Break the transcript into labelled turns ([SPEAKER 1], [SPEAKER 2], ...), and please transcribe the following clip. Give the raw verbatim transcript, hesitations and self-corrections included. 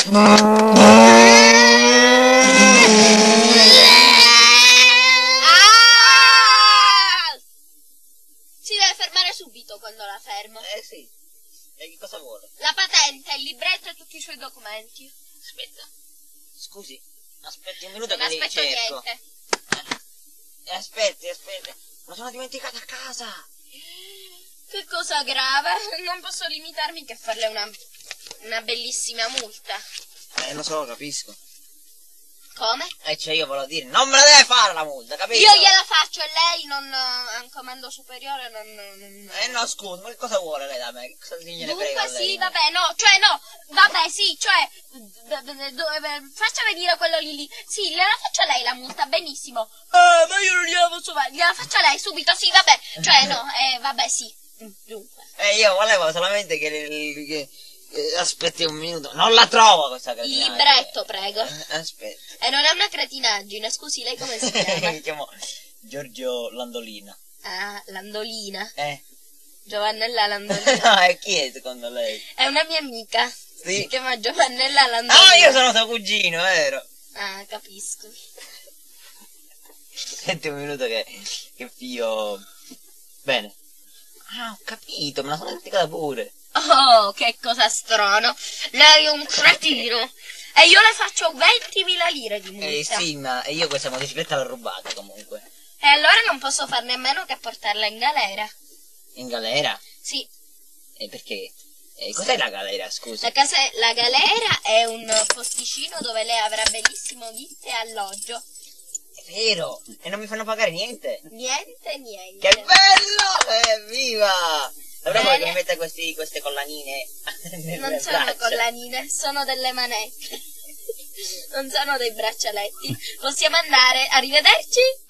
[SPEAKER 1] Si deve fermare subito quando la fermo.
[SPEAKER 2] Eh sì. E che cosa vuole?
[SPEAKER 1] La patente, il libretto e tutti i suoi documenti.
[SPEAKER 2] Aspetta. Scusi, aspetti un minuto
[SPEAKER 1] Non
[SPEAKER 2] che li
[SPEAKER 1] aspetto
[SPEAKER 2] cerco.
[SPEAKER 1] niente.
[SPEAKER 2] Eh, aspetti, aspetti. Me la sono dimenticata a casa.
[SPEAKER 1] Che cosa grave? Non posso limitarmi che farle una, una bellissima multa.
[SPEAKER 2] Eh, lo so, capisco.
[SPEAKER 1] Come?
[SPEAKER 2] E eh, cioè io volevo dire, non me la deve fare la multa, capito?
[SPEAKER 1] Io gliela faccio e lei non ha un comando superiore, non... non...
[SPEAKER 2] Eh no, scusa, ma che cosa vuole lei da me? Che cosa gliene frega a
[SPEAKER 1] Dunque
[SPEAKER 2] lei?
[SPEAKER 1] sì, vabbè, no, cioè no, vabbè sì, cioè, faccia venire quello lì lì, sì, gliela faccio a lei la multa, benissimo. Eh, ma io non gliela posso fare, gliela faccio a lei subito, sì, vabbè, cioè no, eh, vabbè sì, dunque.
[SPEAKER 2] Eh, io volevo solamente che... che... Eh, aspetti un minuto, non la trovo questa
[SPEAKER 1] Il
[SPEAKER 2] cretinaggine.
[SPEAKER 1] libretto, prego.
[SPEAKER 2] Eh, aspetta.
[SPEAKER 1] E non è una cretinaggine, scusi, lei come si chiama?
[SPEAKER 2] Mi chiamo Giorgio Landolina.
[SPEAKER 1] Ah, Landolina.
[SPEAKER 2] Eh?
[SPEAKER 1] Giovannella Landolina.
[SPEAKER 2] No, e chi è secondo lei?
[SPEAKER 1] È una mia amica.
[SPEAKER 2] Sì.
[SPEAKER 1] Si chiama Giovannella Landolina.
[SPEAKER 2] Ah, io sono suo cugino, vero?
[SPEAKER 1] Ah, capisco.
[SPEAKER 2] Senti un minuto che, che figlio... Bene. Ah, ho capito, me la sono dimenticata pure.
[SPEAKER 1] Oh, che cosa strano. Lei è un cretino. E io le faccio ventimila lire di multa.
[SPEAKER 2] Eh sì, ma io questa motocicletta l'ho rubata comunque.
[SPEAKER 1] E allora non posso far nemmeno che portarla in galera.
[SPEAKER 2] In galera?
[SPEAKER 1] Sì.
[SPEAKER 2] E perché? Eh, cos'è la galera, scusa?
[SPEAKER 1] La, casa, la galera è un posticino dove lei avrà bellissimo vitto e alloggio.
[SPEAKER 2] È vero, e non mi fanno pagare niente.
[SPEAKER 1] Niente, niente.
[SPEAKER 2] Che bello! Evviva! Allora vuoi che
[SPEAKER 1] Bene.
[SPEAKER 2] mi metta questi, queste collanine nelle
[SPEAKER 1] Non sono
[SPEAKER 2] braccia?
[SPEAKER 1] collanine, sono delle manette. Non sono dei braccialetti. Possiamo andare, arrivederci.